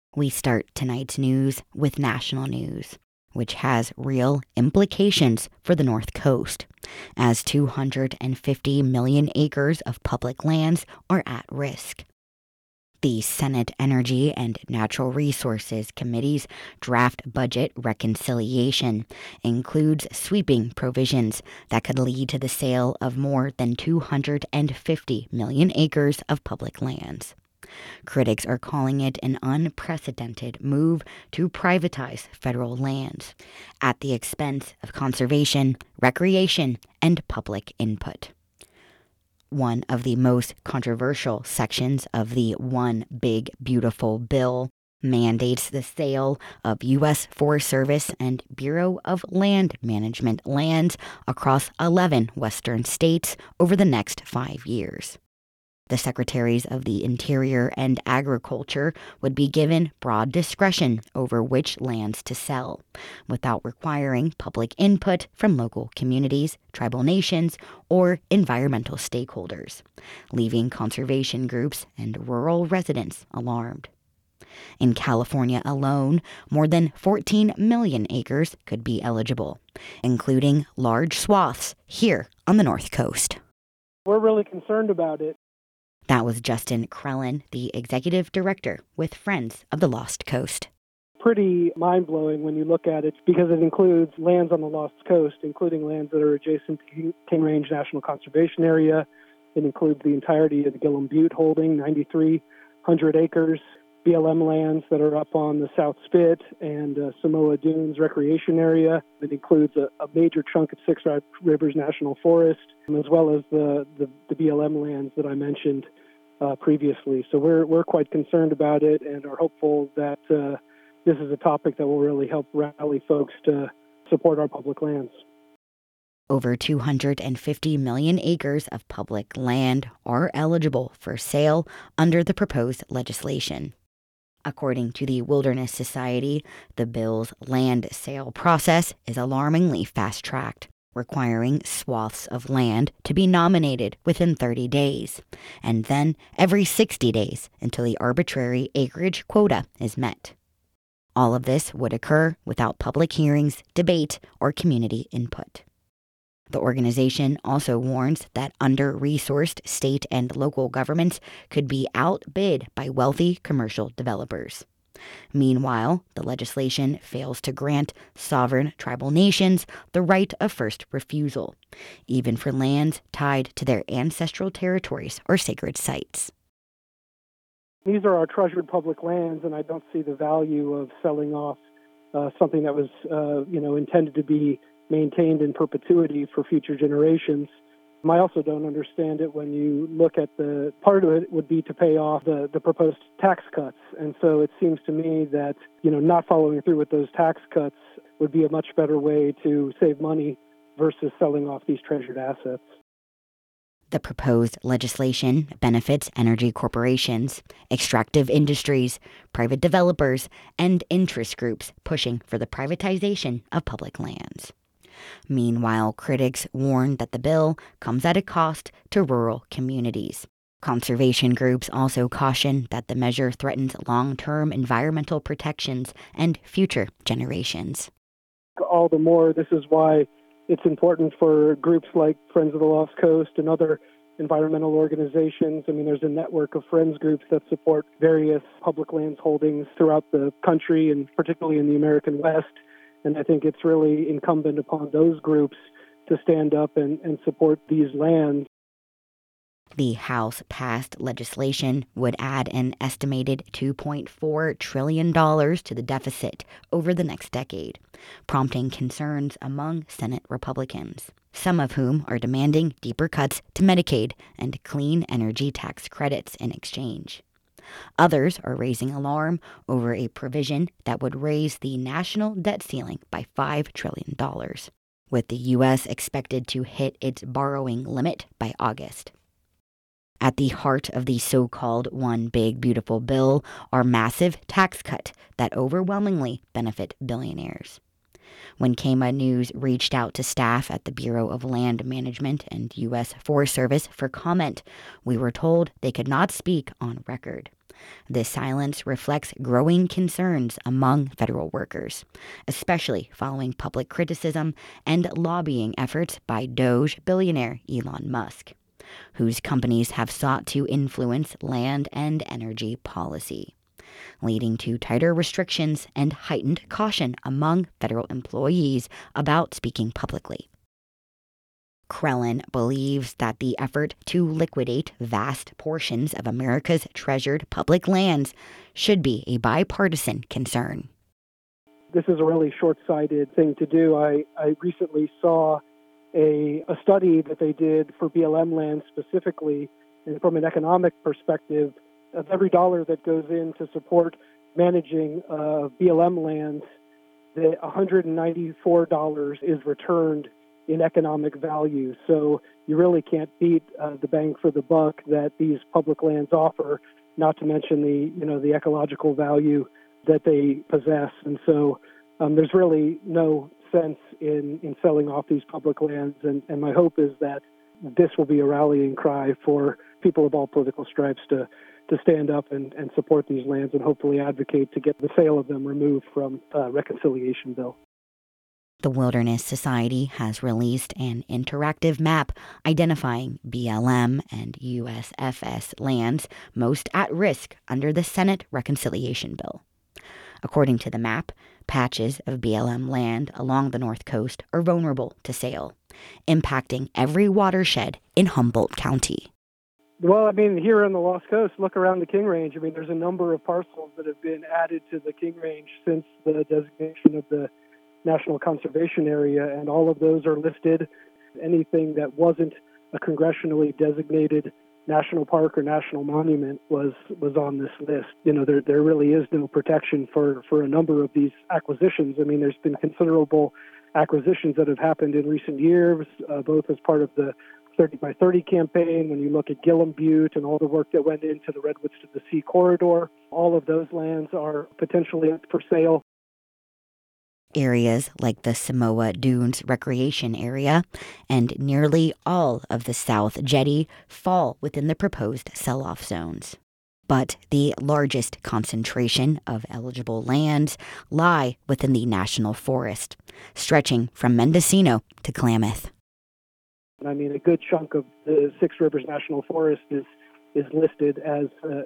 We start tonight's news with national news, which has real implications for the North Coast, as 250 million acres of public lands are at risk. The Senate Energy and Natural Resources Committee's draft budget reconciliation includes sweeping provisions that could lead to the sale of more than 250 million acres of public lands. Critics are calling it an unprecedented move to privatize federal lands at the expense of conservation, recreation, and public input. One of the most controversial sections of the One Big Beautiful Bill mandates the sale of U.S. Forest Service and Bureau of Land Management lands across 11 western states over the next 5 years. The Secretaries of the Interior and Agriculture would be given broad discretion over which lands to sell, without requiring public input from local communities, tribal nations, or environmental stakeholders, leaving conservation groups and rural residents alarmed. In California alone, more than 14 million acres could be eligible, including large swaths here on the North Coast. We're really concerned about it. That was Justin Krellen, the executive director with Friends of the Lost Coast. Pretty mind-blowing when you look at it because it includes lands on the Lost Coast, including lands that are adjacent to King Range National Conservation Area. It includes the entirety of the Gillum Butte holding, 9,300 acres, BLM lands that are up on the South Spit and Samoa Dunes Recreation Area. It includes a major chunk of Six Rivers National Forest, as well as the BLM lands that I mentioned previously. So we're quite concerned about it and are hopeful that this is a topic that will really help rally folks to support our public lands. Over 250 million acres of public land are eligible for sale under the proposed legislation. According to the Wilderness Society, the bill's land sale process is alarmingly fast-tracked, requiring swaths of land to be nominated within 30 days, and then every 60 days until the arbitrary acreage quota is met. All of this would occur without public hearings, debate, or community input. The organization also warns that under-resourced state and local governments could be outbid by wealthy commercial developers. Meanwhile, the legislation fails to grant sovereign tribal nations the right of first refusal, even for lands tied to their ancestral territories or sacred sites. These are our treasured public lands, and I don't see the value of selling off something that was, intended to be maintained in perpetuity for future generations. I also don't understand it when you look at the part of it would be to pay off the proposed tax cuts. And so it seems to me that, not following through with those tax cuts would be a much better way to save money versus selling off these treasured assets. The proposed legislation benefits energy corporations, extractive industries, private developers, and interest groups pushing for the privatization of public lands. Meanwhile, critics warn that the bill comes at a cost to rural communities. Conservation groups also caution that the measure threatens long-term environmental protections and future generations. All the more, this is why it's important for groups like Friends of the Lost Coast and other environmental organizations. I mean, there's a network of friends groups that support various public lands holdings throughout the country and particularly in the American West. And I think it's really incumbent upon those groups to stand up and support these lands. The House passed legislation would add an estimated $2.4 trillion to the deficit over the next decade, prompting concerns among Senate Republicans, some of whom are demanding deeper cuts to Medicaid and clean energy tax credits in exchange. Others are raising alarm over a provision that would raise the national debt ceiling by $5 trillion, with the U.S. expected to hit its borrowing limit by August. At the heart of the so-called One Big Beautiful Bill are massive tax cuts that overwhelmingly benefit billionaires. When KEMA News reached out to staff at the Bureau of Land Management and U.S. Forest Service for comment, we were told they could not speak on record. This silence reflects growing concerns among federal workers, especially following public criticism and lobbying efforts by Doge billionaire Elon Musk, whose companies have sought to influence land and energy policy, leading to tighter restrictions and heightened caution among federal employees about speaking publicly. Krellin believes that the effort to liquidate vast portions of America's treasured public lands should be a bipartisan concern. This is a really short-sighted thing to do. I recently saw a study that they did for BLM lands specifically, and from an economic perspective, of every dollar that goes in to support managing BLM lands, the $194 is returned in economic value. So you really can't beat the bang for the buck that these public lands offer, not to mention the ecological value that they possess. And so there's really no sense in selling off these public lands. And my hope is that this will be a rallying cry for people of all political stripes to stand up and support these lands and hopefully advocate to get the sale of them removed from the reconciliation bill. The Wilderness Society has released an interactive map identifying BLM and USFS lands most at risk under the Senate reconciliation bill. According to the map, patches of BLM land along the North Coast are vulnerable to sale, impacting every watershed in Humboldt County. Well, I mean, here on the Lost Coast, look around the King Range. I mean, there's a number of parcels that have been added to the King Range since the designation of the National Conservation Area, and all of those are listed. Anything that wasn't a congressionally designated national park or national monument was on this list. You know, there really is no protection for a number of these acquisitions. I mean, there's been considerable acquisitions that have happened in recent years, both as part of the 30 by 30 campaign. When you look at Gillum Butte and all the work that went into the Redwoods to the Sea corridor, all of those lands are potentially up for sale. Areas like the Samoa Dunes Recreation Area and nearly all of the South Jetty fall within the proposed sell-off zones. But the largest concentration of eligible lands lie within the National Forest, stretching from Mendocino to Klamath. I mean, a good chunk of the Six Rivers National Forest is listed as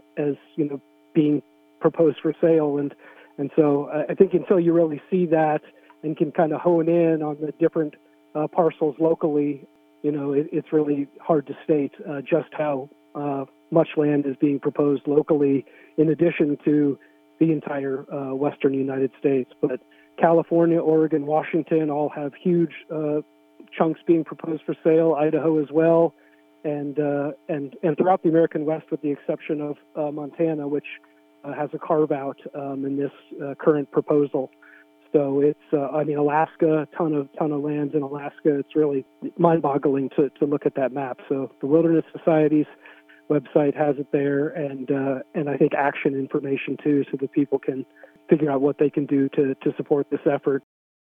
being proposed for sale, and so I think until you really see that and can kind of hone in on the different parcels locally, it's really hard to state just how much land is being proposed locally, in addition to the entire western United States. But California, Oregon, Washington all have huge chunks being proposed for sale. Idaho as well, and throughout the American West, with the exception of Montana, which has a carve-out in this current proposal. So it's, Alaska, a ton of lands in Alaska. It's really mind-boggling to look at that map. So the Wilderness Society's website has it there, and I think action information too, so that people can figure out what they can do to support this effort.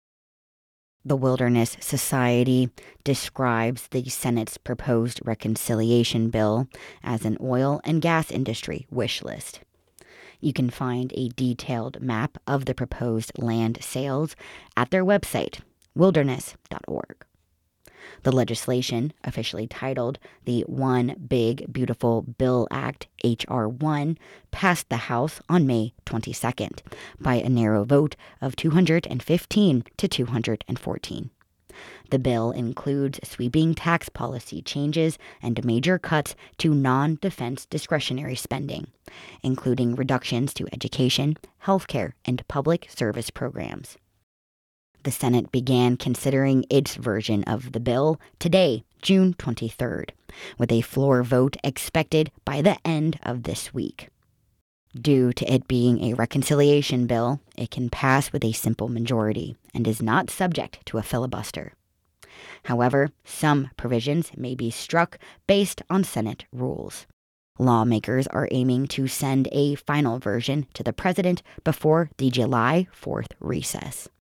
The Wilderness Society describes the Senate's proposed reconciliation bill as an oil and gas industry wish list. You can find a detailed map of the proposed land sales at their website, wilderness.org. The legislation, officially titled the One Big Beautiful Bill Act, H.R. 1, passed the House on May 22nd by a narrow vote of 215 to 214. The bill includes sweeping tax policy changes and major cuts to non-defense discretionary spending, including reductions to education, healthcare, and public service programs. The Senate began considering its version of the bill today, June 23rd, with a floor vote expected by the end of this week. Due to it being a reconciliation bill, it can pass with a simple majority and is not subject to a filibuster. However, some provisions may be struck based on Senate rules. Lawmakers are aiming to send a final version to the president before the July 4th recess.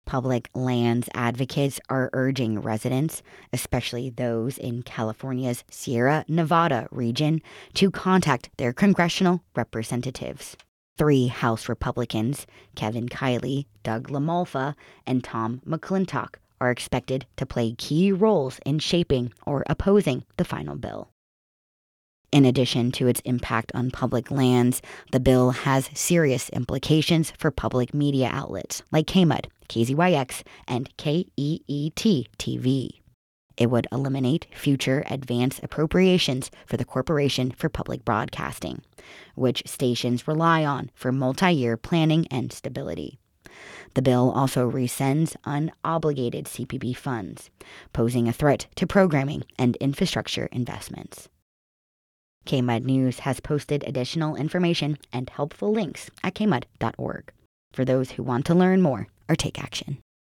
Public lands advocates are urging residents, especially those in California's Sierra Nevada region, to contact their congressional representatives. 3 House Republicans, Kevin Kiley, Doug LaMalfa, and Tom McClintock, are expected to play key roles in shaping or opposing the final bill. In addition to its impact on public lands, the bill has serious implications for public media outlets like KMUD, KZYX, and KEET-TV. It would eliminate future advance appropriations for the Corporation for Public Broadcasting, which stations rely on for multi-year planning and stability. The bill also rescinds unobligated CPB funds, posing a threat to programming and infrastructure investments. KMUD News has posted additional information and helpful links at kmud.org for those who want to learn more or take action.